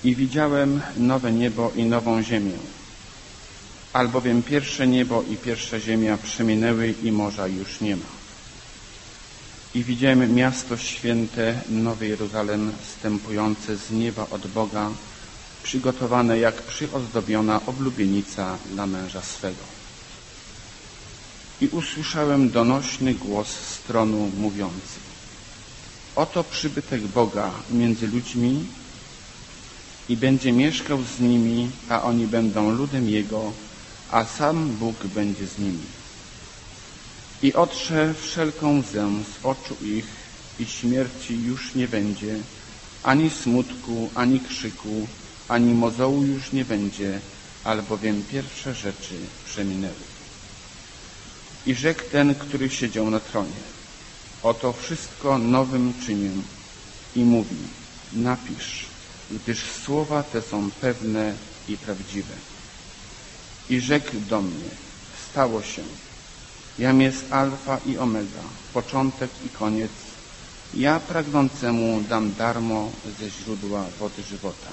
I widziałem nowe niebo i nową ziemię, albowiem pierwsze niebo i pierwsza ziemia przeminęły i morza już nie ma. I widziałem miasto święte, Nowy Jeruzalem, zstępujące z nieba od Boga, przygotowane jak przyozdobiona oblubienica dla męża swego. I usłyszałem donośny głos z tronu mówiący: oto przybytek Boga między ludźmi i będzie mieszkał z nimi, a oni będą ludem Jego, a sam Bóg będzie z nimi. I otrze wszelką łzę z oczu ich i śmierci już nie będzie, ani smutku, ani krzyku, ani mozołu już nie będzie, albowiem pierwsze rzeczy przeminęły. I rzekł ten, który siedział na tronie: oto wszystko nowym czynię. I mówi: napisz, gdyż słowa te są pewne i prawdziwe. I rzekł do mnie: stało się. Jam jest Alfa i Omega, początek i koniec. Ja pragnącemu dam darmo ze źródła wody żywota.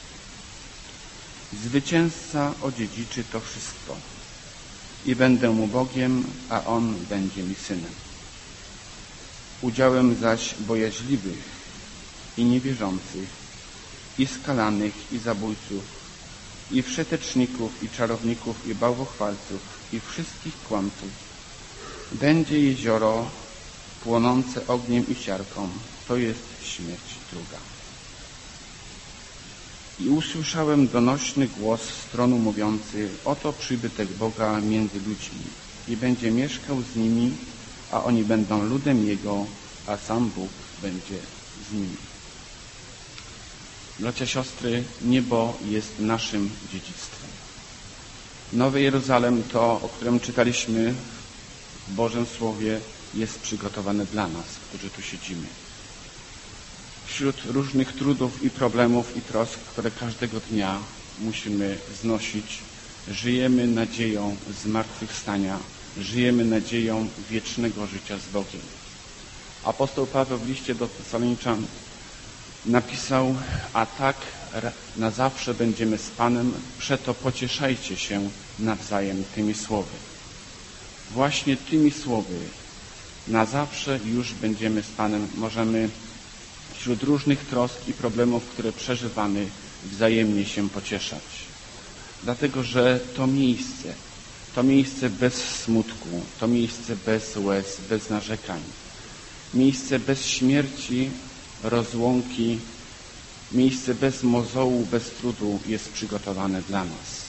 Zwycięzca odziedziczy to wszystko i będę mu Bogiem, a on będzie mi synem. Udziałem zaś bojaźliwych i niewierzących, i skalanych, i zabójców, i wszeteczników, i czarowników, i bałwochwalców, i wszystkich kłamców będzie jezioro płonące ogniem i siarką, to jest śmierć druga. I usłyszałem donośny głos z tronu mówiący: oto przybytek Boga między ludźmi i będzie mieszkał z nimi, a oni będą ludem Jego, a sam Bóg będzie z nimi. Bracia, siostry, niebo jest naszym dziedzictwem. Nowy Jeruzalem, to, o którym czytaliśmy w Bożym Słowie, jest przygotowane dla nas, którzy tu siedzimy. Wśród różnych trudów i problemów i trosk, które każdego dnia musimy znosić, żyjemy nadzieją zmartwychwstania, żyjemy nadzieją wiecznego życia z Bogiem. Apostoł Paweł w liście do Tesaloniczan napisał: a tak na zawsze będziemy z Panem, przeto pocieszajcie się nawzajem tymi słowy. Właśnie tymi słowy na zawsze już będziemy z Panem, możemy wśród różnych trosk i problemów, które przeżywamy, wzajemnie się pocieszać. Dlatego, że to miejsce bez smutku, to miejsce bez łez, bez narzekań, miejsce bez śmierci, rozłąki, miejsce bez mozołu, bez trudu jest przygotowane dla nas.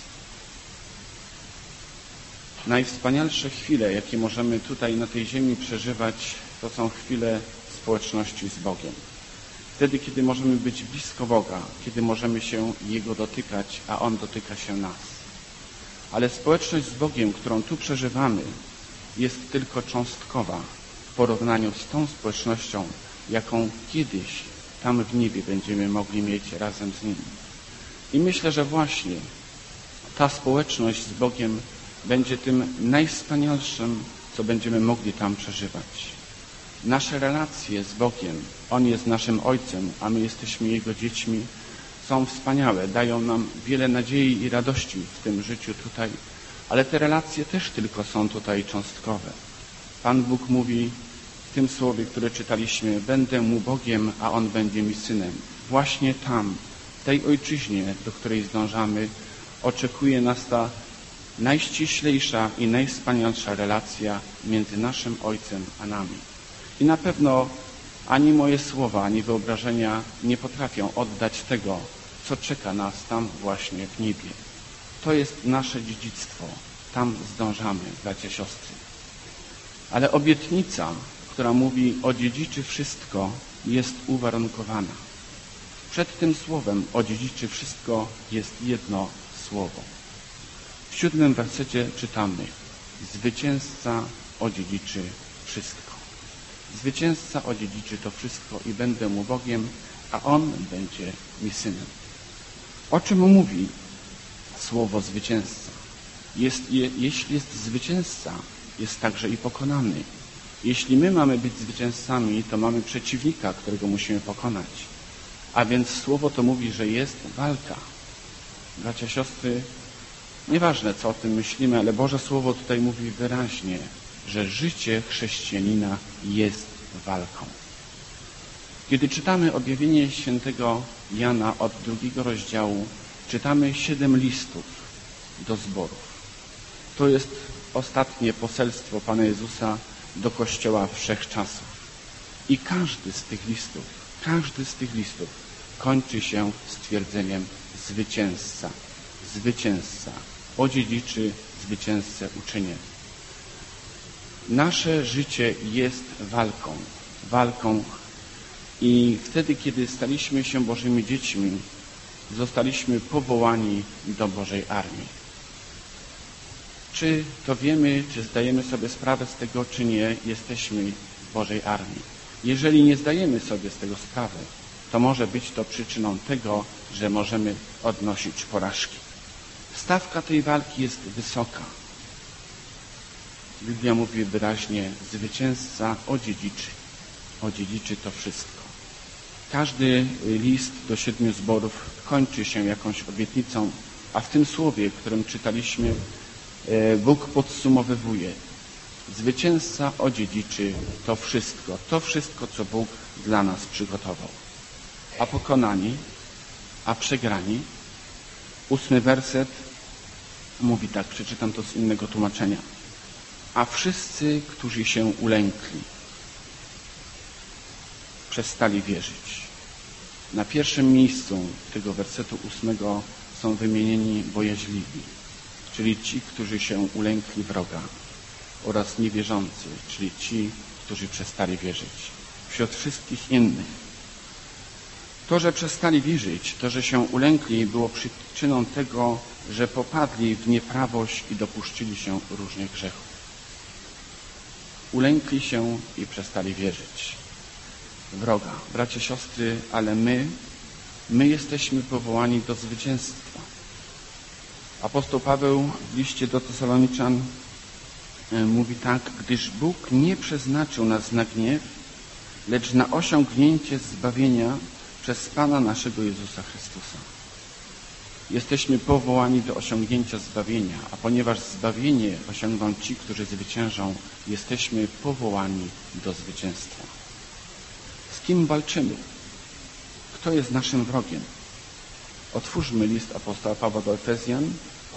Najwspanialsze chwile, jakie możemy tutaj na tej ziemi przeżywać, to są chwile społeczności z Bogiem. Wtedy, kiedy możemy być blisko Boga, kiedy możemy się Jego dotykać, a On dotyka się nas. Ale społeczność z Bogiem, którą tu przeżywamy, jest tylko cząstkowa w porównaniu z tą społecznością, jaką kiedyś tam w niebie będziemy mogli mieć razem z Nim. I myślę, że właśnie ta społeczność z Bogiem będzie tym najwspanialszym, co będziemy mogli tam przeżywać. Nasze relacje z Bogiem, On jest naszym Ojcem, a my jesteśmy Jego dziećmi, są wspaniałe, dają nam wiele nadziei i radości w tym życiu tutaj, ale te relacje też tylko są tutaj cząstkowe. Pan Bóg mówi w tym słowie, które czytaliśmy: będę mu Bogiem, a On będzie mi synem. Właśnie tam, w tej ojczyźnie, do której zdążamy, oczekuje nas ta najściślejsza i najwspanialsza relacja między naszym Ojcem a nami. I na pewno ani moje słowa, ani wyobrażenia nie potrafią oddać tego, co czeka nas tam właśnie w niebie. To jest nasze dziedzictwo. Tam zdążamy, bracia, siostry. Ale obietnica, która mówi odziedziczy wszystko, jest uwarunkowana. Przed tym słowem odziedziczy wszystko jest jedno słowo. W 7 wersecie czytamy: zwycięzca odziedziczy wszystko. Zwycięzca odziedziczy to wszystko i będę mu Bogiem, a On będzie mi synem. O czym mówi słowo zwycięzca? Jeśli jest zwycięzca, jest także i pokonany. Jeśli my mamy być zwycięzcami, to mamy przeciwnika, którego musimy pokonać. A więc słowo to mówi, że jest walka. Bracia, siostry, nieważne co o tym myślimy, ale Boże Słowo tutaj mówi wyraźnie, że życie chrześcijanina jest walką. Kiedy czytamy objawienie świętego Jana od 2 rozdziału, czytamy 7 listów do zborów. To jest ostatnie poselstwo Pana Jezusa do Kościoła wszechczasów. I każdy z tych listów kończy się stwierdzeniem zwycięzca. Zwycięzca. Odziedziczy, zwycięzcę uczynię. Nasze życie jest walką. I wtedy, kiedy staliśmy się Bożymi dziećmi, zostaliśmy powołani do Bożej armii. Czy to wiemy, czy zdajemy sobie sprawę z tego, czy nie, jesteśmy w Bożej armii. Jeżeli nie zdajemy sobie z tego sprawy, to może być to przyczyną tego, że możemy odnosić porażki. Stawka tej walki jest wysoka. Biblia mówi wyraźnie, zwycięzca odziedziczy to wszystko. Każdy list do 7 zborów kończy się jakąś obietnicą, a w tym słowie, którym czytaliśmy, Bóg podsumowywuje. Zwycięzca odziedziczy to wszystko, co Bóg dla nas przygotował. A pokonani, a przegrani, 8 werset mówi tak, przeczytam to z innego tłumaczenia. A wszyscy, którzy się ulękli, przestali wierzyć. Na pierwszym miejscu tego wersetu 8 są wymienieni bojaźliwi, czyli ci, którzy się ulękli wroga, oraz niewierzący, czyli ci, którzy przestali wierzyć. Wśród wszystkich innych. To, że przestali wierzyć, to, że się ulękli, było przyczyną tego, że popadli w nieprawość i dopuścili się różnych grzechów. Ulękli się i przestali wierzyć. Wroga. Bracia, siostry, ale my jesteśmy powołani do zwycięstwa. Apostoł Paweł w liście do Tesaloniczan mówi tak, gdyż Bóg nie przeznaczył nas na gniew, lecz na osiągnięcie zbawienia przez Pana naszego Jezusa Chrystusa. Jesteśmy powołani do osiągnięcia zbawienia, a ponieważ zbawienie osiągną ci, którzy zwyciężą, jesteśmy powołani do zwycięstwa. Z kim walczymy? Kto jest naszym wrogiem? Otwórzmy list apostoła Pawła do Efezjan,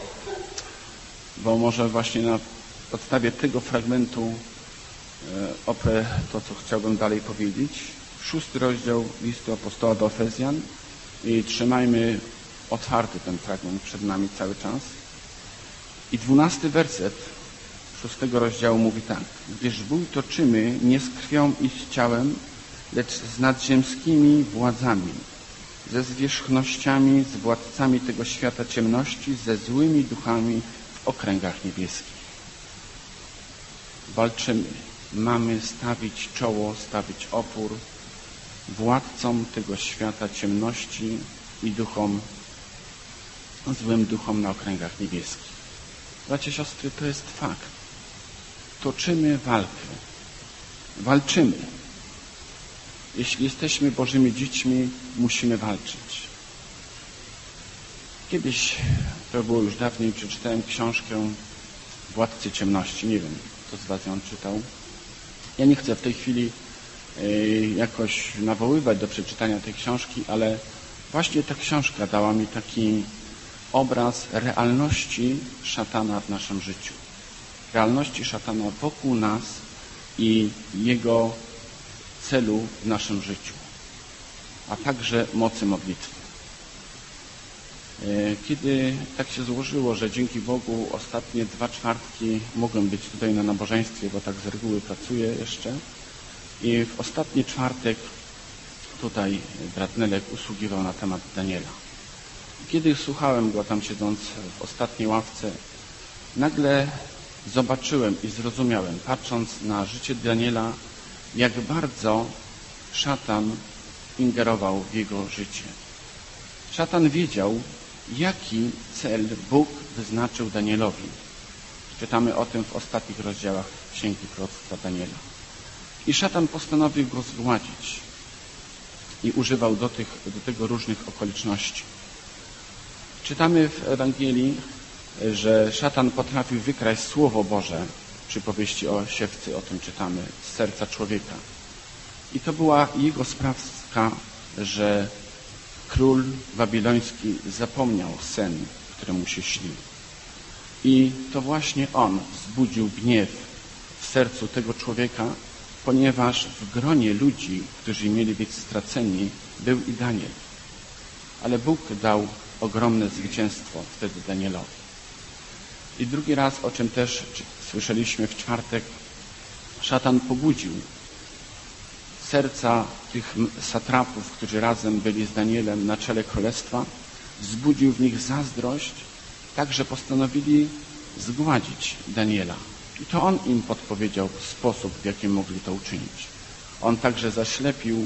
bo może właśnie na podstawie tego fragmentu oprę to, co chciałbym dalej powiedzieć. 6 rozdział listu apostoła do Efezjan i trzymajmy otwarty ten fragment przed nami cały czas. I 12 werset 6 rozdziału mówi tak. Gdyż bój toczymy nie z krwią i z ciałem, lecz z nadziemskimi władzami, ze zwierzchnościami, z władcami tego świata ciemności, ze złymi duchami w okręgach niebieskich. Walczymy. Mamy stawić czoło, stawić opór władcom tego świata ciemności i złym duchom na okręgach niebieskich. Bracia, siostry, to jest fakt. Toczymy walkę. Walczymy. Jeśli jesteśmy Bożymi dziećmi, musimy walczyć. Kiedyś, to było już dawniej, przeczytałem książkę Władcy Ciemności. Nie wiem, kto z was ją czytał. Ja nie chcę w tej chwili jakoś nawoływać do przeczytania tej książki, ale właśnie ta książka dała mi taki obraz realności szatana w naszym życiu. Realności szatana wokół nas i jego celu w naszym życiu, a także mocy modlitwy. Kiedy tak się złożyło, że dzięki Bogu ostatnie 2 czwartki mogłem być tutaj na nabożeństwie, bo tak z reguły pracuję jeszcze, i w ostatni czwartek tutaj brat Nelek usługiwał na temat Daniela. Kiedy słuchałem go tam siedząc w ostatniej ławce, nagle zobaczyłem i zrozumiałem, patrząc na życie Daniela, jak bardzo szatan ingerował w jego życie. Szatan wiedział, jaki cel Bóg wyznaczył Danielowi. Czytamy o tym w ostatnich rozdziałach Księgi Proroctwa Daniela. I szatan postanowił go zgładzić. i używał do tego różnych okoliczności. Czytamy w Ewangelii, że szatan potrafił wykraść Słowo Boże, przy powieści o siewcy, o tym czytamy, z serca człowieka. I to była jego sprawka, że król babiloński zapomniał sen, który mu się śnił. I to właśnie on wzbudził gniew w sercu tego człowieka, ponieważ w gronie ludzi, którzy mieli być straceni, był i Daniel. Ale Bóg dał ogromne zwycięstwo wtedy Danielowi. I drugi raz, o czym też słyszeliśmy w czwartek, szatan pobudził serca tych satrapów, którzy razem byli z Danielem na czele królestwa, wzbudził w nich zazdrość, tak że postanowili zgładzić Daniela. I to on im podpowiedział sposób, w jaki mogli to uczynić. On także zaślepił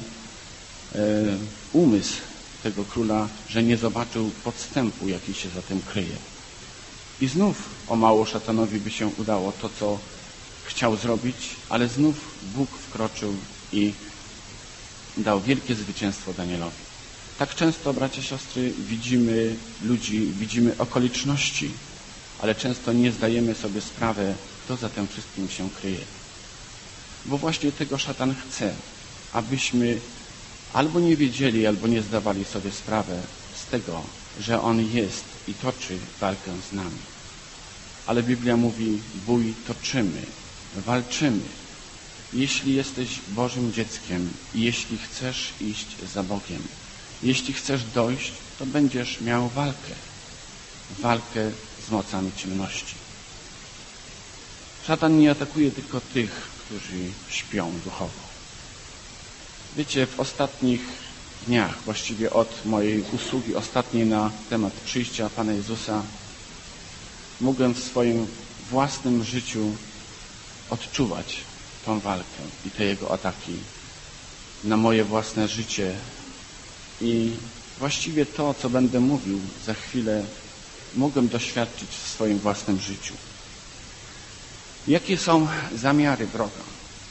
umysł tego króla, że nie zobaczył podstępu, jaki się za tym kryje. I znów o mało szatanowi by się udało to, co chciał zrobić, ale znów Bóg wkroczył i dał wielkie zwycięstwo Danielowi. Tak często, bracia, siostry, widzimy ludzi, widzimy okoliczności, ale często nie zdajemy sobie sprawy, kto za tym wszystkim się kryje. Bo właśnie tego szatan chce, abyśmy albo nie wiedzieli, albo nie zdawali sobie sprawy z tego, że on jest i toczy walkę z nami. Ale Biblia mówi, bój toczymy, walczymy. Jeśli jesteś Bożym dzieckiem i jeśli chcesz iść za Bogiem, jeśli chcesz dojść, to będziesz miał walkę z mocami ciemności. Szatan nie atakuje tylko tych, którzy śpią duchowo. Wiecie, w ostatnich dniach, właściwie od mojej usługi ostatniej na temat przyjścia Pana Jezusa, mogłem w swoim własnym życiu odczuwać tą walkę i te jego ataki na moje własne życie. I właściwie to, co będę mówił za chwilę, mogłem doświadczyć w swoim własnym życiu. Jakie są zamiary wroga?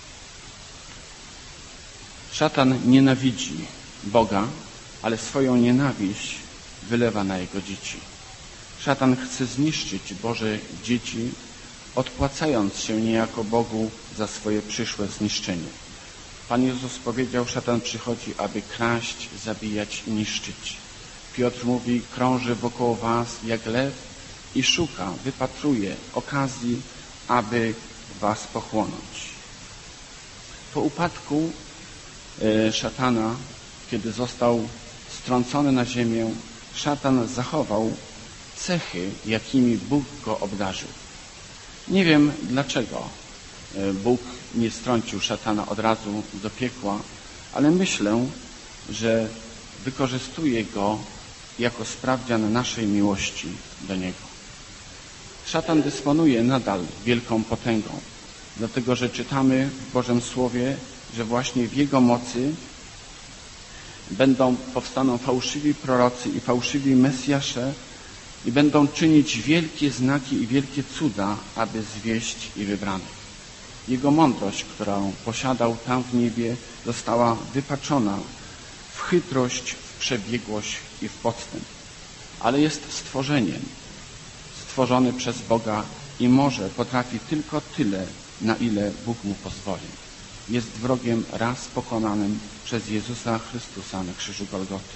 Szatan nienawidzi Boga, ale swoją nienawiść wylewa na Jego dzieci. Szatan chce zniszczyć Boże dzieci, odpłacając się niejako Bogu za swoje przyszłe zniszczenie. Pan Jezus powiedział, szatan przychodzi, aby kraść, zabijać i niszczyć. Piotr mówi, krąży wokoło was jak lew i szuka, wypatruje okazji, aby was pochłonąć. Po upadku szatana, kiedy został strącony na ziemię, szatan zachował cechy, jakimi Bóg go obdarzył. Nie wiem, dlaczego Bóg nie strącił szatana od razu do piekła, ale myślę, że wykorzystuje go jako sprawdzian naszej miłości do Niego. Szatan dysponuje nadal wielką potęgą, dlatego że czytamy w Bożym Słowie, że właśnie w Jego mocy powstaną fałszywi prorocy i fałszywi mesjasze i będą czynić wielkie znaki i wielkie cuda, aby zwieść i wybranych. Jego mądrość, którą posiadał tam w niebie, została wypaczona w chytrość, w przebiegłość i w podstęp. Ale jest stworzeniem, stworzony przez Boga i potrafi tylko tyle, na ile Bóg mu pozwoli. Jest wrogiem raz pokonanym przez Jezusa Chrystusa na krzyżu Golgoty.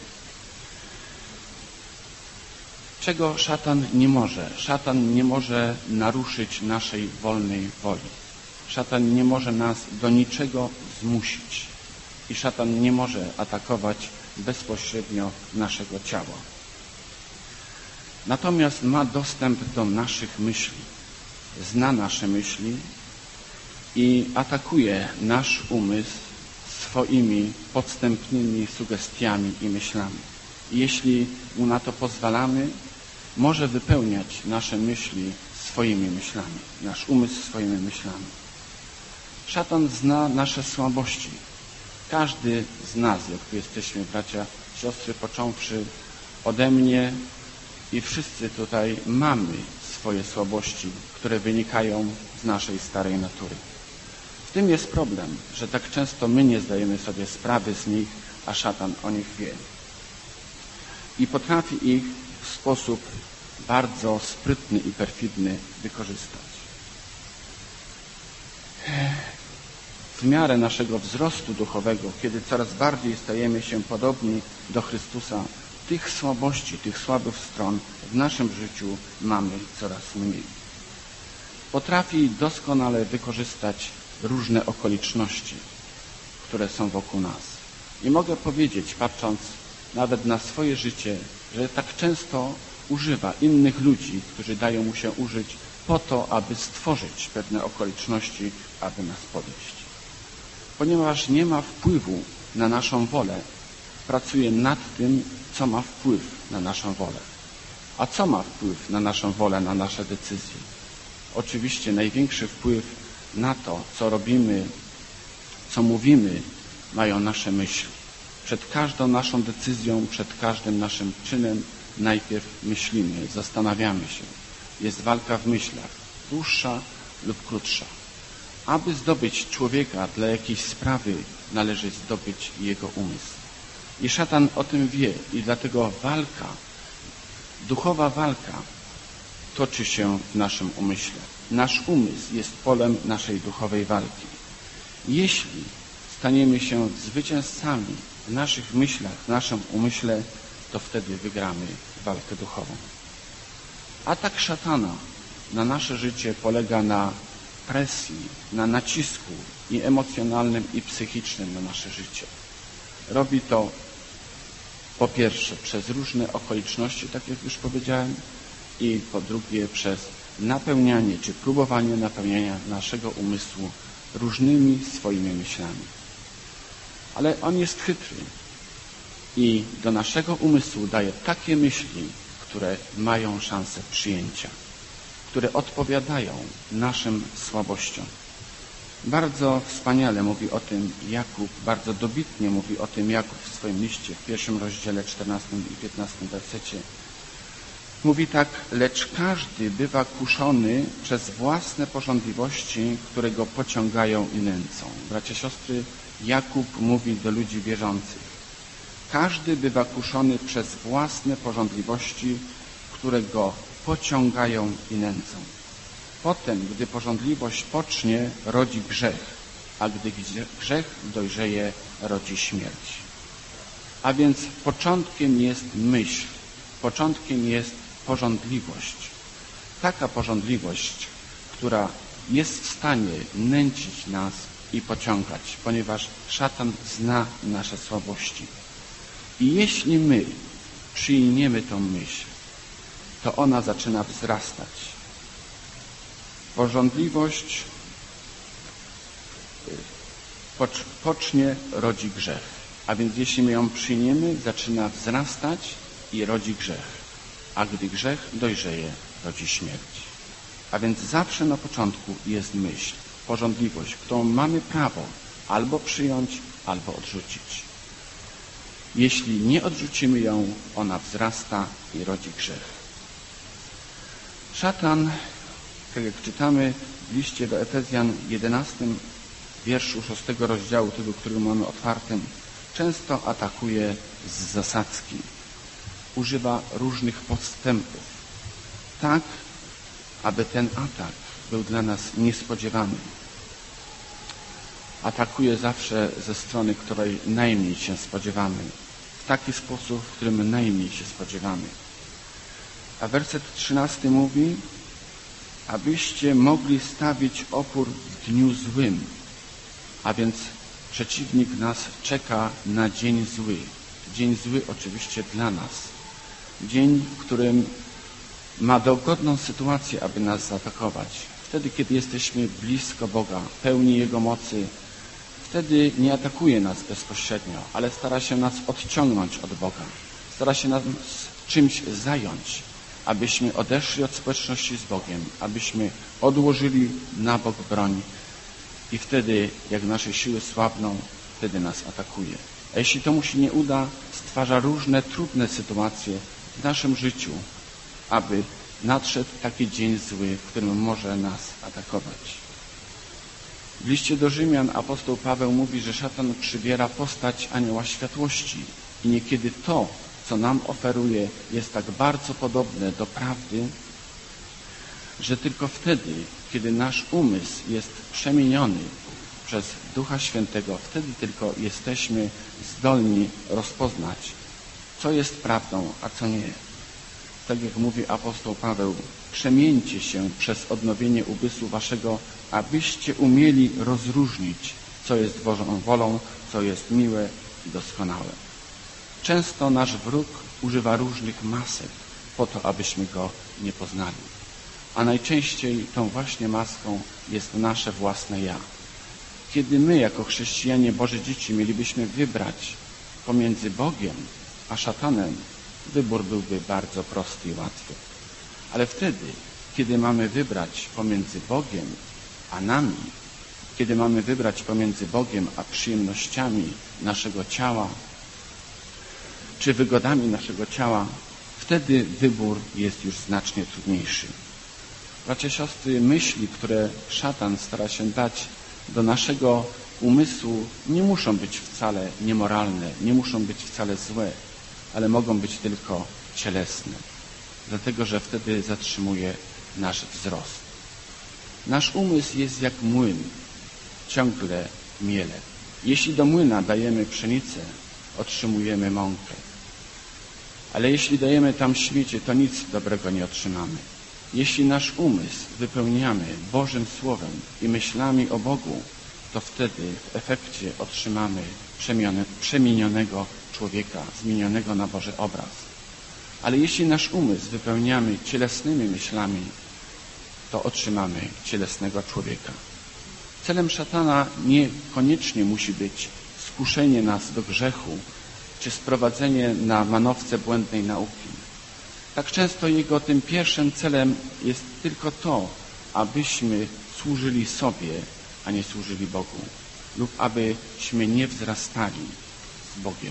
Czego szatan nie może? Szatan nie może naruszyć naszej wolnej woli. Szatan nie może nas do niczego zmusić. I szatan nie może atakować bezpośrednio naszego ciała. Natomiast ma dostęp do naszych myśli. Zna nasze myśli i atakuje nasz umysł swoimi podstępnymi sugestiami i myślami. I jeśli mu na to pozwalamy, może wypełniać nasze myśli swoimi myślami, nasz umysł swoimi myślami. Szatan zna nasze słabości. Każdy z nas, jak tu jesteśmy, bracia, siostry, począwszy ode mnie i wszyscy tutaj mamy swoje słabości, które wynikają z naszej starej natury. W tym jest problem, że tak często my nie zdajemy sobie sprawy z nich, a szatan o nich wie. I potrafi ich w sposób bardzo sprytny i perfidny wykorzystać. W miarę naszego wzrostu duchowego, kiedy coraz bardziej stajemy się podobni do Chrystusa, tych słabości, tych słabych stron w naszym życiu mamy coraz mniej. Potrafi doskonale wykorzystać różne okoliczności, które są wokół nas. I mogę powiedzieć, patrząc nawet na swoje życie, że tak często używa innych ludzi, którzy dają mu się użyć po to, aby stworzyć pewne okoliczności, aby nas podejść. Ponieważ nie ma wpływu na naszą wolę, pracuje nad tym, co ma wpływ na naszą wolę. A co ma wpływ na naszą wolę, na nasze decyzje? Oczywiście największy wpływ na to, co robimy, co mówimy, mają nasze myśli. Przed każdą naszą decyzją, przed każdym naszym czynem najpierw myślimy, zastanawiamy się. Jest walka w myślach, dłuższa lub krótsza. Aby zdobyć człowieka dla jakiejś sprawy, należy zdobyć jego umysł. I szatan o tym wie i dlatego walka, duchowa walka toczy się w naszym umyśle. Nasz umysł jest polem naszej duchowej walki. Jeśli staniemy się zwycięzcami w naszych myślach, w naszym umyśle, to wtedy wygramy walkę duchową. Atak szatana na nasze życie polega na presji, na nacisku i emocjonalnym, i psychicznym na nasze życie. Robi to po pierwsze przez różne okoliczności, tak jak już powiedziałem, i po drugie przez napełnianie czy próbowanie napełniania naszego umysłu różnymi swoimi myślami. Ale on jest chytry i do naszego umysłu daje takie myśli, które mają szansę przyjęcia, które odpowiadają naszym słabościom. Bardzo wspaniale mówi o tym Jakub, bardzo dobitnie mówi o tym Jakub w swoim liście w 1 rozdziale 14 i 15 wersecie. Mówi tak: lecz każdy bywa kuszony przez własne pożądliwości, które go pociągają i nęcą. Bracia, siostry, Jakub mówi do ludzi wierzących. Każdy bywa kuszony przez własne pożądliwości, które go pociągają i nęcą. Potem, gdy pożądliwość pocznie, rodzi grzech, a gdy grzech dojrzeje, rodzi śmierć. A więc początkiem jest myśl, początkiem jest pożądliwość. Taka pożądliwość, która jest w stanie nęcić nas i pociągać, ponieważ szatan zna nasze słabości. I jeśli my przyjmiemy tą myśl, to ona zaczyna wzrastać. Pożądliwość pocznie, rodzi grzech. A więc jeśli my ją przyjmiemy, zaczyna wzrastać i rodzi grzech. A gdy grzech dojrzeje, rodzi śmierć. A więc zawsze na początku jest myśl, pożądliwość, którą mamy prawo albo przyjąć, albo odrzucić. Jeśli nie odrzucimy ją, ona wzrasta i rodzi grzech. Szatan, tak jak czytamy w liście do Efezjan 11, wierszu 6 rozdziału, tego, który mamy otwartym, często atakuje z zasadzki. Używa różnych podstępów, tak, aby ten atak był dla nas niespodziewany. Atakuje zawsze ze strony, której najmniej się spodziewamy, w taki sposób, w którym najmniej się spodziewamy. A werset 13 mówi, abyście mogli stawić opór w dniu złym. A więc przeciwnik nas czeka na dzień zły. Dzień zły oczywiście dla nas. Dzień, w którym ma dogodną sytuację, aby nas zaatakować. Wtedy, kiedy jesteśmy blisko Boga, pełni Jego mocy, wtedy nie atakuje nas bezpośrednio, ale stara się nas odciągnąć od Boga. Stara się nas czymś zająć, abyśmy odeszli od społeczności z Bogiem, abyśmy odłożyli na bok broń i wtedy, jak nasze siły słabną, wtedy nas atakuje. A jeśli to mu się nie uda, stwarza różne trudne sytuacje w naszym życiu, aby nadszedł taki dzień zły, w którym może nas atakować. W liście do Rzymian apostoł Paweł mówi, że szatan przybiera postać anioła światłości i niekiedy to, co nam oferuje, jest tak bardzo podobne do prawdy, że tylko wtedy, kiedy nasz umysł jest przemieniony przez Ducha Świętego, wtedy tylko jesteśmy zdolni rozpoznać, co jest prawdą, a co nie. Tak jak mówi apostoł Paweł, przemieńcie się przez odnowienie umysłu waszego, abyście umieli rozróżnić, co jest Bożą wolą, co jest miłe i doskonałe. Często nasz wróg używa różnych masek po to, abyśmy go nie poznali. A najczęściej tą właśnie maską jest nasze własne ja. Kiedy my, jako chrześcijanie, Boże dzieci, mielibyśmy wybrać pomiędzy Bogiem a szatanem, wybór byłby bardzo prosty i łatwy. Ale wtedy, kiedy mamy wybrać pomiędzy Bogiem a nami, kiedy mamy wybrać pomiędzy Bogiem a przyjemnościami naszego ciała, czy wygodami naszego ciała, wtedy wybór jest już znacznie trudniejszy. Bracia, siostry, myśli, które szatan stara się dać do naszego umysłu, nie muszą być wcale niemoralne, nie muszą być wcale złe, ale mogą być tylko cielesne, dlatego że wtedy zatrzymuje nasz wzrost. Nasz umysł jest jak młyn, ciągle miele. Jeśli do młyna dajemy pszenicę, otrzymujemy mąkę. Ale jeśli dajemy tam śmiecie, to nic dobrego nie otrzymamy. Jeśli nasz umysł wypełniamy Bożym Słowem i myślami o Bogu, to wtedy w efekcie otrzymamy przemienionego człowieka, zmienionego na Boży obraz. Ale jeśli nasz umysł wypełniamy cielesnymi myślami, to otrzymamy cielesnego człowieka. Celem szatana niekoniecznie musi być skuszenie nas do grzechu, czy sprowadzenie na manowce błędnej nauki. Tak często jego tym pierwszym celem jest tylko to, abyśmy służyli sobie, a nie służyli Bogu, lub abyśmy nie wzrastali z Bogiem.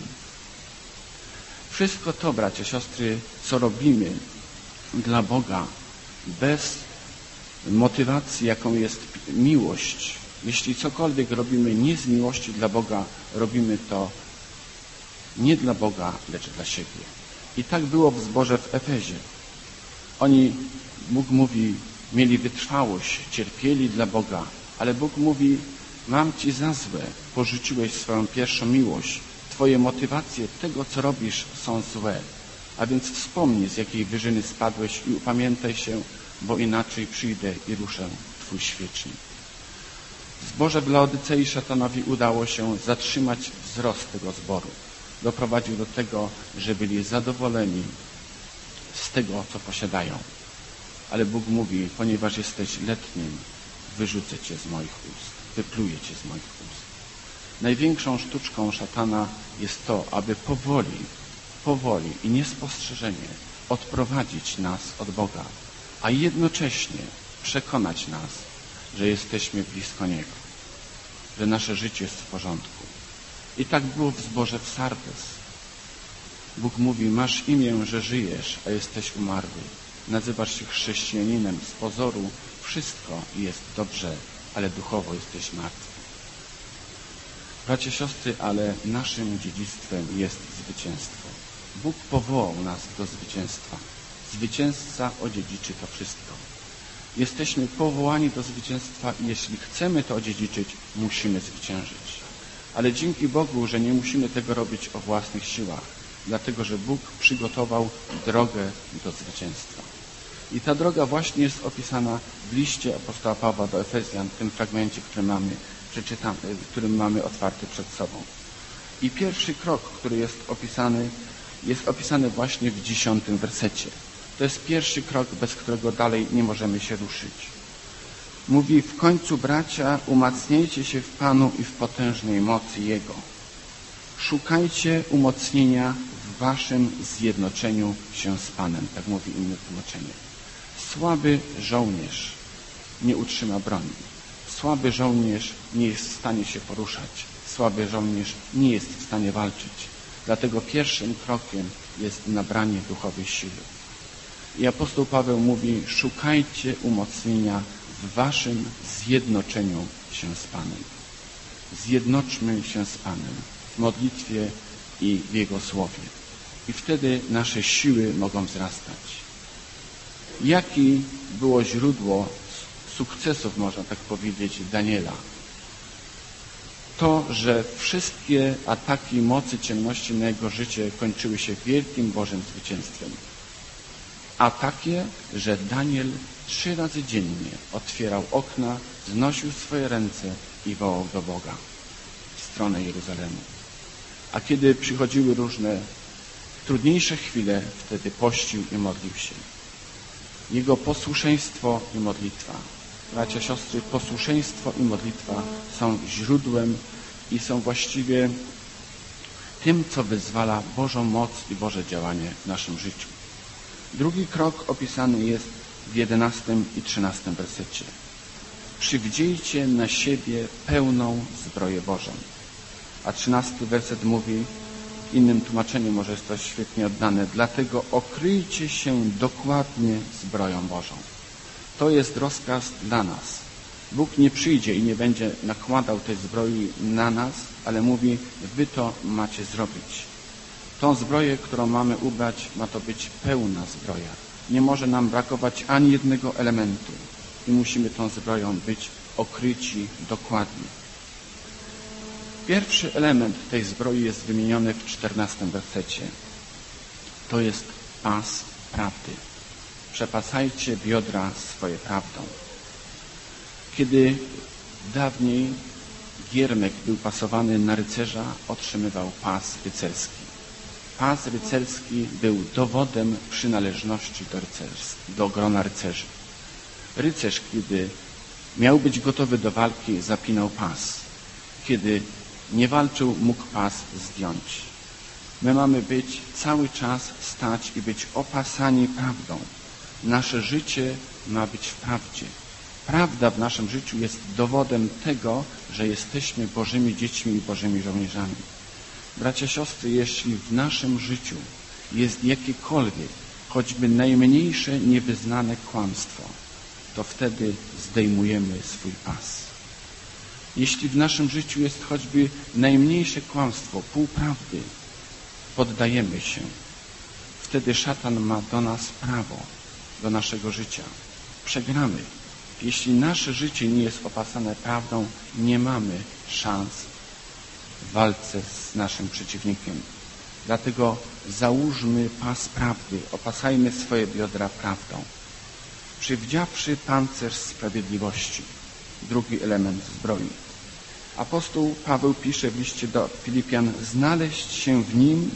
Wszystko to, bracia, siostry, co robimy dla Boga, bez motywacji, jaką jest miłość, jeśli cokolwiek robimy nie z miłości dla Boga, robimy to nie dla Boga, lecz dla siebie. I tak było w zborze w Efezie. Oni, Bóg mówi, mieli wytrwałość, cierpieli dla Boga, ale Bóg mówi, mam Ci za złe, porzuciłeś swoją pierwszą miłość. Twoje motywacje tego, co robisz, są złe. A więc wspomnij, z jakiej wyżyny spadłeś i upamiętaj się, bo inaczej przyjdę i ruszę Twój świecznik. W zborze w Laodycei szatanowi udało się zatrzymać wzrost tego zboru. Doprowadził do tego, że byli zadowoleni z tego, co posiadają. Ale Bóg mówi, ponieważ jesteś letnim, wyrzucę Cię z moich ust, wypluję Cię z moich ust. Największą sztuczką szatana jest to, aby powoli i niespostrzeżenie odprowadzić nas od Boga, a jednocześnie przekonać nas, że jesteśmy blisko Niego, że nasze życie jest w porządku. I tak było w zborze w Sardes. Bóg mówi, masz imię, że żyjesz, a jesteś umarły. Nazywasz się chrześcijaninem, z pozoru wszystko jest dobrze, ale duchowo jesteś martwy. Bracia, siostry, ale naszym dziedzictwem jest zwycięstwo. Bóg powołał nas do zwycięstwa. Zwycięzca odziedziczy to wszystko. Jesteśmy powołani do zwycięstwa i jeśli chcemy to odziedziczyć, musimy zwyciężyć. Ale dzięki Bogu, że nie musimy tego robić o własnych siłach, dlatego że Bóg przygotował drogę do zwycięstwa. I ta droga właśnie jest opisana w liście apostoła Pawła do Efezjan, w tym fragmencie, który mamy otwarty przed sobą. I pierwszy krok, który jest opisany właśnie w 10 wersecie. To jest pierwszy krok, bez którego dalej nie możemy się ruszyć. Mówi, w końcu, bracia, umacniajcie się w Panu i w potężnej mocy Jego. Szukajcie umocnienia w waszym zjednoczeniu się z Panem, tak mówi inne tłumaczenie. Słaby żołnierz nie utrzyma broni. Słaby żołnierz nie jest w stanie się poruszać. Słaby żołnierz nie jest w stanie walczyć. Dlatego pierwszym krokiem jest nabranie duchowej siły. I apostoł Paweł mówi, szukajcie umocnienia w waszym zjednoczeniu się z Panem. Zjednoczmy się z Panem w modlitwie i w Jego Słowie. I wtedy nasze siły mogą wzrastać. Jakie było źródło sukcesów, można tak powiedzieć, Daniela? To, że wszystkie ataki mocy ciemności na jego życie kończyły się wielkim Bożym zwycięstwem. A takie, że Daniel 3 razy dziennie otwierał okna, znosił swoje ręce i wołał do Boga w stronę Jeruzalemu. A kiedy przychodziły różne trudniejsze chwile, wtedy pościł i modlił się. Jego posłuszeństwo i modlitwa. Bracia, siostry, posłuszeństwo i modlitwa są źródłem i są właściwie tym, co wyzwala Bożą moc i Boże działanie w naszym życiu. Drugi krok opisany jest w 11 i 13 wersecie. Przywdziejcie na siebie pełną zbroję Bożą. A 13 werset mówi, w innym tłumaczeniu może jest to świetnie oddane, dlatego okryjcie się dokładnie zbroją Bożą. To jest rozkaz dla nas. Bóg nie przyjdzie i nie będzie nakładał tej zbroi na nas, ale mówi, wy to macie zrobić. Tą zbroję, którą mamy ubrać, ma to być pełna zbroja. Nie może nam brakować ani jednego elementu i musimy tą zbroją być okryci dokładnie. Pierwszy element tej zbroi jest wymieniony w 14 wersecie. To jest pas prawdy. Przepasajcie biodra swoje prawdą. Kiedy dawniej giermek był pasowany na rycerza, otrzymywał pas rycerski. Pas rycerski był dowodem przynależności do grona rycerzy. Rycerz, kiedy miał być gotowy do walki, zapinał pas. Kiedy nie walczył, mógł pas zdjąć. My mamy być cały czas stać i być opasani prawdą. Nasze życie ma być w prawdzie. Prawda w naszym życiu jest dowodem tego, że jesteśmy Bożymi dziećmi i Bożymi żołnierzami. Bracia, siostry, jeśli w naszym życiu jest jakiekolwiek, choćby najmniejsze niewyznane kłamstwo, to wtedy zdejmujemy swój pas. Jeśli w naszym życiu jest choćby najmniejsze kłamstwo, półprawdy, poddajemy się. Wtedy szatan ma do nas prawo, do naszego życia. Przegramy. Jeśli nasze życie nie jest opasane prawdą, nie mamy szans w walce z naszym przeciwnikiem. Dlatego załóżmy pas prawdy, opasajmy swoje biodra prawdą. Przywdziawszy pancerz sprawiedliwości, drugi element zbroi. Apostoł Paweł pisze w liście do Filipian, znaleźć się w nim,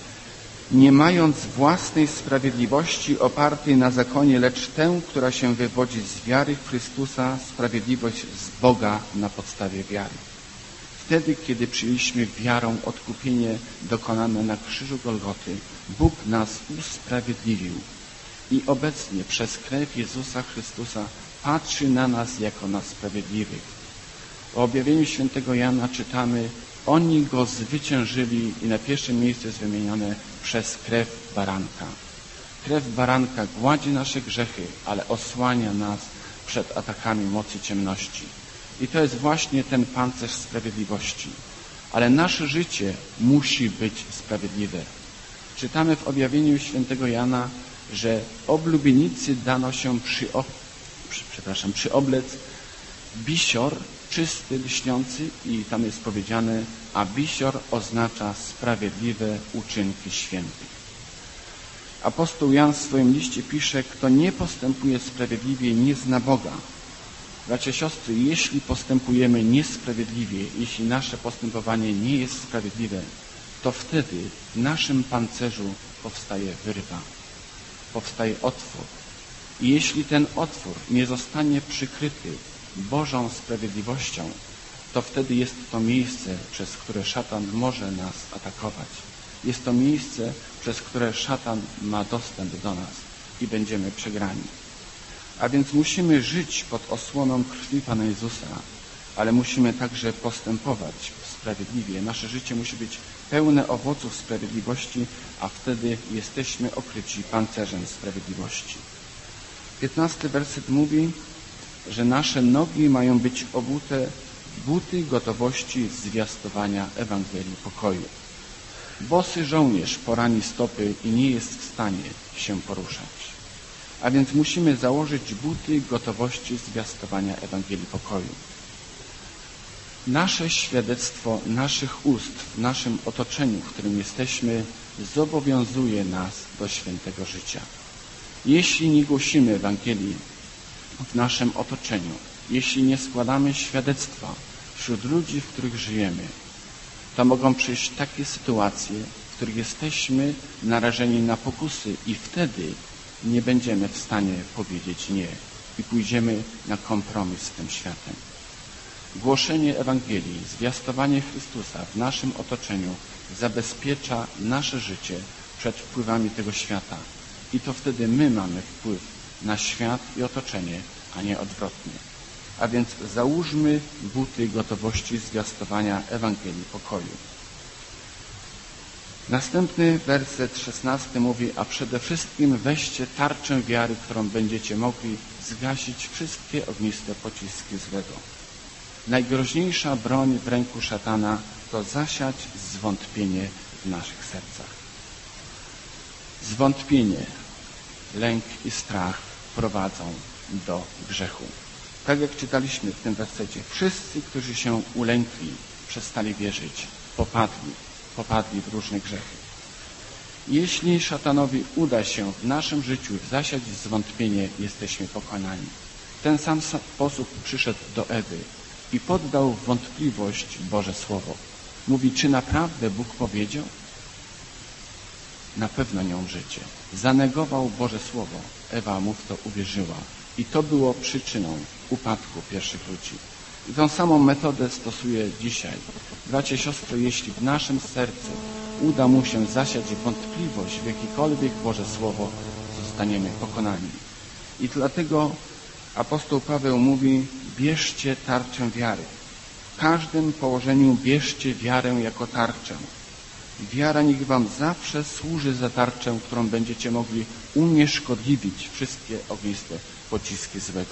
nie mając własnej sprawiedliwości opartej na zakonie, lecz tę, która się wywodzi z wiary w Chrystusa, sprawiedliwość z Boga na podstawie wiary. Wtedy, kiedy przyjęliśmy wiarą odkupienie dokonane na krzyżu Golgoty, Bóg nas usprawiedliwił i obecnie przez krew Jezusa Chrystusa patrzy na nas jako na sprawiedliwych. W objawieniu świętego Jana czytamy, oni go zwyciężyli i na pierwszym miejscu jest wymienione przez krew baranka. Krew baranka gładzi nasze grzechy, ale osłania nas przed atakami mocy ciemności. I to jest właśnie ten pancerz sprawiedliwości. Ale nasze życie musi być sprawiedliwe. Czytamy w objawieniu świętego Jana, że oblubienicy dano się przyoblec bisior, czysty, lśniący i tam jest powiedziane, a bisior oznacza sprawiedliwe uczynki świętych. Apostoł Jan w swoim liście pisze, kto nie postępuje sprawiedliwie, nie zna Boga. Bracia, siostry, jeśli postępujemy niesprawiedliwie, jeśli nasze postępowanie nie jest sprawiedliwe, to wtedy w naszym pancerzu powstaje wyrwa, powstaje otwór. I jeśli ten otwór nie zostanie przykryty Bożą sprawiedliwością, to wtedy jest to miejsce, przez które szatan może nas atakować. Jest to miejsce, przez które szatan ma dostęp do nas i będziemy przegrani. A więc musimy żyć pod osłoną krwi Pana Jezusa, ale musimy także postępować sprawiedliwie. Nasze życie musi być pełne owoców sprawiedliwości, a wtedy jesteśmy okryci pancerzem sprawiedliwości. 15 werset mówi, że nasze nogi mają być obute buty gotowości zwiastowania Ewangelii pokoju. Bosy żołnierz porani stopy i nie jest w stanie się poruszać. A więc musimy założyć buty gotowości zwiastowania Ewangelii pokoju. Nasze świadectwo naszych ust w naszym otoczeniu, w którym jesteśmy, zobowiązuje nas do świętego życia. Jeśli nie głosimy Ewangelii w naszym otoczeniu, jeśli nie składamy świadectwa wśród ludzi, w których żyjemy, to mogą przyjść takie sytuacje, w których jesteśmy narażeni na pokusy i wtedy nie będziemy w stanie powiedzieć nie i pójdziemy na kompromis z tym światem. Głoszenie Ewangelii, zwiastowanie Chrystusa w naszym otoczeniu zabezpiecza nasze życie przed wpływami tego świata i to wtedy my mamy wpływ na świat i otoczenie, a nie odwrotnie. A więc załóżmy buty gotowości zwiastowania Ewangelii pokoju. Następny werset 16 mówi, a przede wszystkim weźcie tarczę wiary, którą będziecie mogli zgasić wszystkie ogniste pociski złego. Najgroźniejsza broń w ręku szatana to zasiać zwątpienie w naszych sercach. Zwątpienie, lęk i strach prowadzą do grzechu. Tak jak czytaliśmy w tym wersecie, wszyscy, którzy się ulękli, przestali wierzyć, popadli w różne grzechy. Jeśli szatanowi uda się w naszym życiu zasiać zwątpienie, jesteśmy pokonani. W ten sam sposób przyszedł do Ewy i poddał w wątpliwość Boże Słowo. Mówi, czy naprawdę Bóg powiedział? Na pewno nie umrzecie. Zanegował Boże Słowo. Ewa mu w to uwierzyła. I to było przyczyną upadku pierwszych ludzi. I tą samą metodę stosuje dzisiaj. Bracia i siostry, jeśli w naszym sercu uda mu się zasiać wątpliwość w jakiekolwiek Boże Słowo, zostaniemy pokonani. I dlatego apostoł Paweł mówi, bierzcie tarczę wiary. W każdym położeniu bierzcie wiarę jako tarczę. Wiara niech wam zawsze służy za tarczę, którą będziecie mogli unieszkodliwić wszystkie ogniste pociski złego.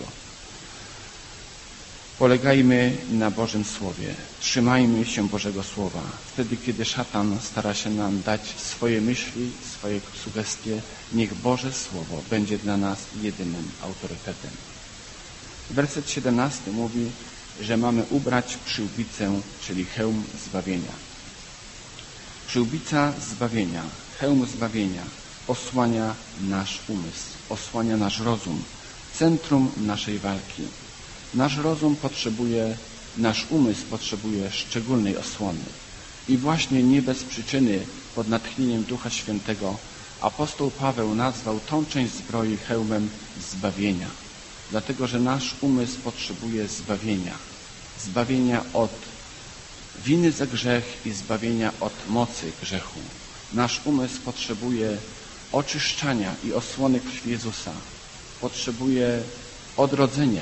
Polegajmy na Bożym Słowie. Trzymajmy się Bożego Słowa. Wtedy, kiedy szatan stara się nam dać swoje myśli, swoje sugestie, niech Boże Słowo będzie dla nas jedynym autorytetem. Werset 17 mówi, że mamy ubrać przyłbicę, czyli hełm zbawienia. Przyłbica zbawienia, hełm zbawienia osłania nasz umysł, osłania nasz rozum, centrum naszej walki. Nasz umysł potrzebuje szczególnej osłony. I właśnie nie bez przyczyny, pod natchnieniem Ducha Świętego, apostoł Paweł nazwał tą część zbroi hełmem zbawienia. Dlatego, że nasz umysł potrzebuje zbawienia. Zbawienia od winy za grzech i zbawienia od mocy grzechu. Nasz umysł potrzebuje oczyszczania i osłony krwi Jezusa. Potrzebuje odrodzenia,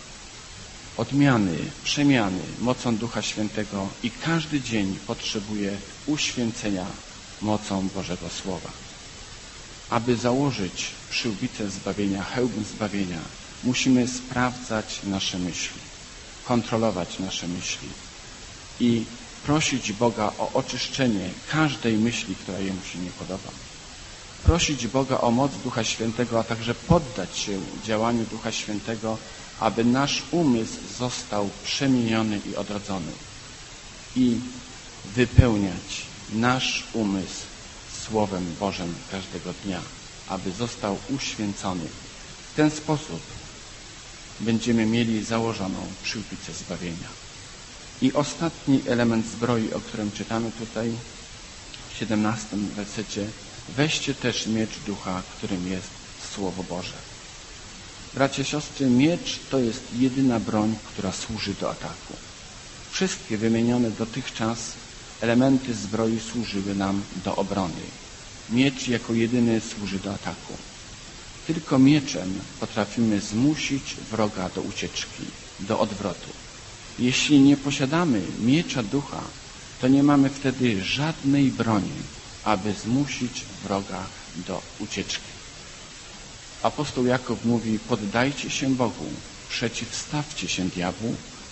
odmiany, przemiany mocą Ducha Świętego i każdy dzień potrzebuje uświęcenia mocą Bożego Słowa. Aby założyć przyłbicę zbawienia, hełm zbawienia, musimy sprawdzać nasze myśli, kontrolować nasze myśli i prosić Boga o oczyszczenie każdej myśli, która Jemu się nie podoba. Prosić Boga o moc Ducha Świętego, a także poddać się działaniu Ducha Świętego, aby nasz umysł został przemieniony i odrodzony i wypełniać nasz umysł Słowem Bożym każdego dnia, aby został uświęcony. W ten sposób będziemy mieli założoną przyłbicę zbawienia. I ostatni element zbroi, o którym czytamy tutaj w 17 wersecie, weźcie też miecz Ducha, którym jest Słowo Boże. Bracia, siostry, miecz to jest jedyna broń, która służy do ataku. Wszystkie wymienione dotychczas elementy zbroi służyły nam do obrony. Miecz jako jedyny służy do ataku. Tylko mieczem potrafimy zmusić wroga do ucieczki, do odwrotu. Jeśli nie posiadamy miecza Ducha, to nie mamy wtedy żadnej broni, aby zmusić wroga do ucieczki. Apostoł Jakub mówi, poddajcie się Bogu, przeciwstawcie się diabłu,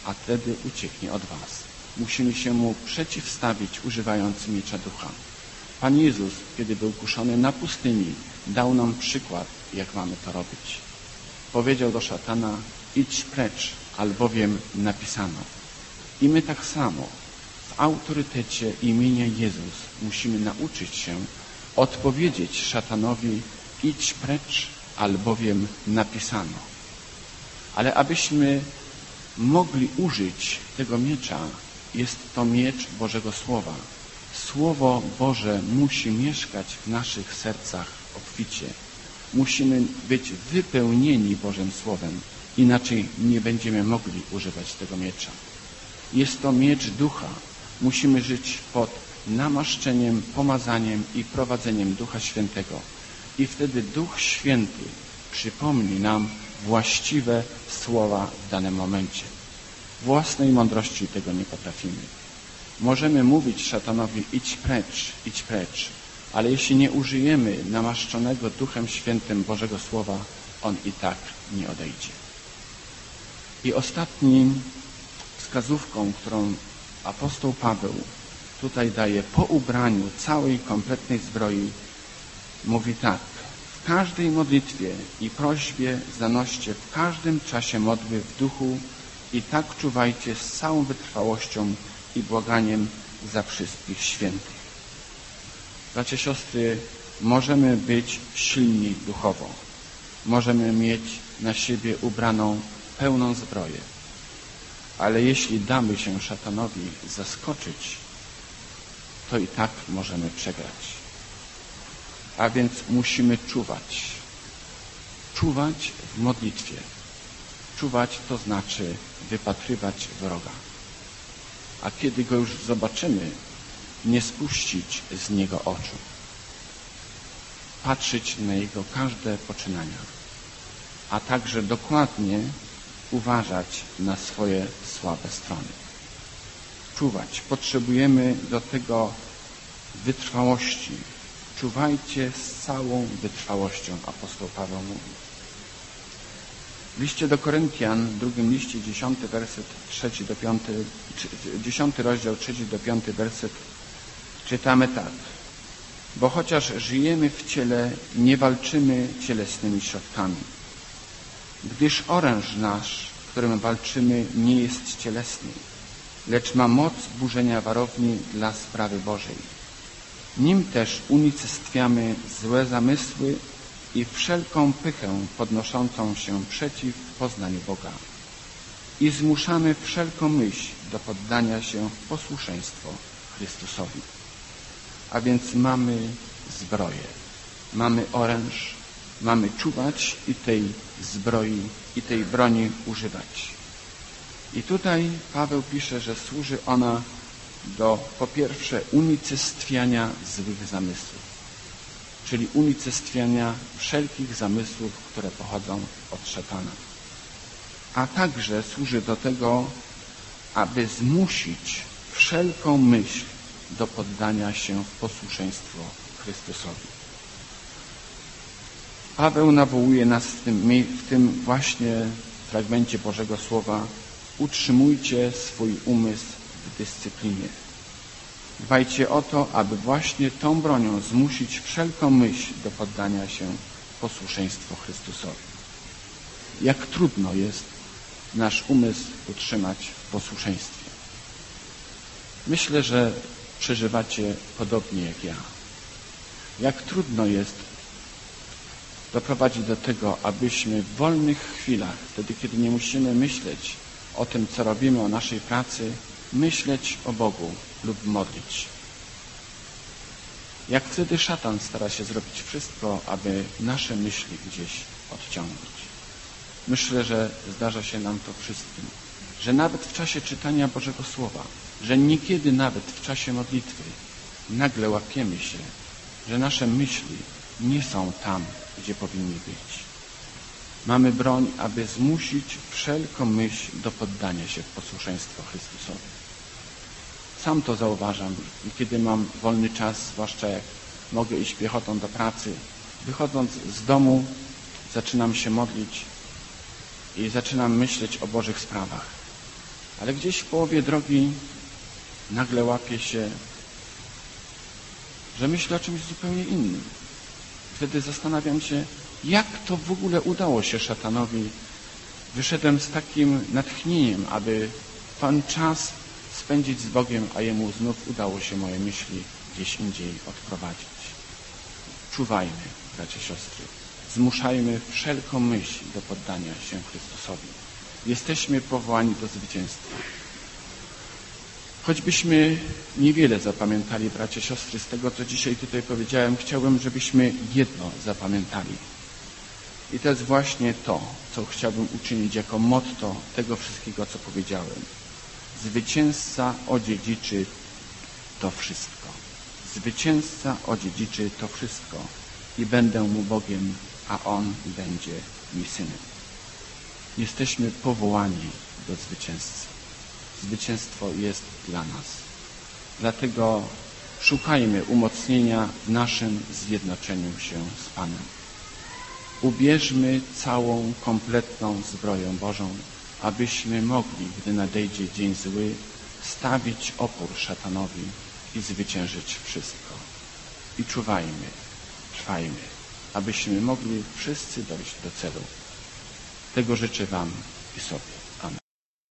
a wtedy ucieknie od was. Musimy się mu przeciwstawić, używając miecza ducha. Pan Jezus, kiedy był kuszony na pustyni, dał nam przykład, jak mamy to robić. Powiedział do szatana: idź precz, albowiem napisano. I my tak samo w autorytecie imienia Jezus musimy nauczyć się odpowiedzieć szatanowi: idź precz, albowiem napisano. Ale abyśmy mogli użyć tego miecza, jest to miecz Bożego Słowa. Słowo Boże musi mieszkać w naszych sercach obficie. Musimy być wypełnieni Bożym Słowem, inaczej nie będziemy mogli używać tego miecza. Jest to miecz ducha. Musimy żyć pod namaszczeniem, pomazaniem i prowadzeniem Ducha Świętego. I wtedy Duch Święty przypomni nam właściwe słowa w danym momencie. Własnej mądrości tego nie potrafimy. Możemy mówić szatanowi: idź precz, ale jeśli nie użyjemy namaszczonego Duchem Świętym Bożego Słowa, on i tak nie odejdzie. I ostatnim wskazówką, którą apostoł Paweł tutaj daje po ubraniu całej kompletnej zbroi, mówi tak: w każdej modlitwie i prośbie zanoście w każdym czasie modły w duchu i tak czuwajcie z całą wytrwałością i błaganiem za wszystkich świętych. Bracia, siostry, możemy być silni duchowo. Możemy mieć na siebie ubraną pełną zbroję. Ale jeśli damy się szatanowi zaskoczyć, to i tak możemy przegrać. A więc musimy czuwać. Czuwać w modlitwie. Czuwać to znaczy wypatrywać wroga. A kiedy go już zobaczymy, nie spuścić z niego oczu. Patrzeć na jego każde poczynania, a także dokładnie uważać na swoje słabe strony. Czuwać. Potrzebujemy do tego wytrwałości. Czuwajcie z całą wytrwałością, apostoł Paweł mówi. W liście do Koryntian, w drugim liście, 10 rozdział, 3-5 werset, czytamy tak: bo chociaż żyjemy w ciele, nie walczymy cielesnymi środkami, gdyż oręż nasz, którym walczymy, nie jest cielesny, lecz ma moc burzenia warowni dla sprawy Bożej. Nim też unicestwiamy złe zamysły i wszelką pychę podnoszącą się przeciw poznaniu Boga i zmuszamy wszelką myśl do poddania się w posłuszeństwo Chrystusowi. A więc mamy zbroję, mamy oręż, mamy czuwać i tej zbroi, i tej broni używać. I tutaj Paweł pisze, że służy ona do, po pierwsze, unicestwiania złych zamysłów, czyli unicestwiania wszelkich zamysłów, które pochodzą od szatana. A także służy do tego, aby zmusić wszelką myśl do poddania się w posłuszeństwo Chrystusowi. Paweł nawołuje nas w tym właśnie fragmencie Bożego Słowa: utrzymujcie swój umysł w dyscyplinie. Dbajcie o to, aby właśnie tą bronią zmusić wszelką myśl do poddania się w posłuszeństwo Chrystusowi. Jak trudno jest nasz umysł utrzymać w posłuszeństwie. Myślę, że przeżywacie podobnie jak ja. Jak trudno jest doprowadzić do tego, abyśmy w wolnych chwilach, wtedy kiedy nie musimy myśleć o tym, co robimy, o naszej pracy, myśleć o Bogu lub modlić. Jak wtedy szatan stara się zrobić wszystko, aby nasze myśli gdzieś odciągnąć. Myślę, że zdarza się nam to wszystkim, że nawet w czasie czytania Bożego Słowa, że niekiedy nawet w czasie modlitwy nagle łapiemy się, że nasze myśli nie są tam, gdzie powinny być. Mamy broń, aby zmusić wszelką myśl do poddania się w posłuszeństwo Chrystusowi. Sam to zauważam i kiedy mam wolny czas, zwłaszcza jak mogę iść piechotą do pracy, wychodząc z domu, zaczynam się modlić i zaczynam myśleć o Bożych sprawach. Ale gdzieś w połowie drogi nagle łapię się, że myślę o czymś zupełnie innym. Wtedy zastanawiam się, jak to w ogóle udało się szatanowi. Wyszedłem z takim natchnieniem, aby ten czas spędzić z Bogiem, a jemu znów udało się moje myśli gdzieś indziej odprowadzić. Czuwajmy, bracia, siostry. Zmuszajmy wszelką myśl do poddania się Chrystusowi. Jesteśmy powołani do zwycięstwa. Choćbyśmy niewiele zapamiętali, bracia, siostry, z tego, co dzisiaj tutaj powiedziałem, chciałbym, żebyśmy jedno zapamiętali. I to jest właśnie to, co chciałbym uczynić jako motto tego wszystkiego, co powiedziałem. Zwycięzca odziedziczy to wszystko. Zwycięzca odziedziczy to wszystko i będę mu Bogiem, a on będzie mi synem. Jesteśmy powołani do zwycięstwa. Zwycięstwo jest dla nas. Dlatego szukajmy umocnienia w naszym zjednoczeniu się z Panem. Ubierzmy całą, kompletną zbroję Bożą, abyśmy mogli, gdy nadejdzie dzień zły, stawić opór szatanowi i zwyciężyć wszystko. I czuwajmy, trwajmy, abyśmy mogli wszyscy dojść do celu. Tego życzę Wam i sobie.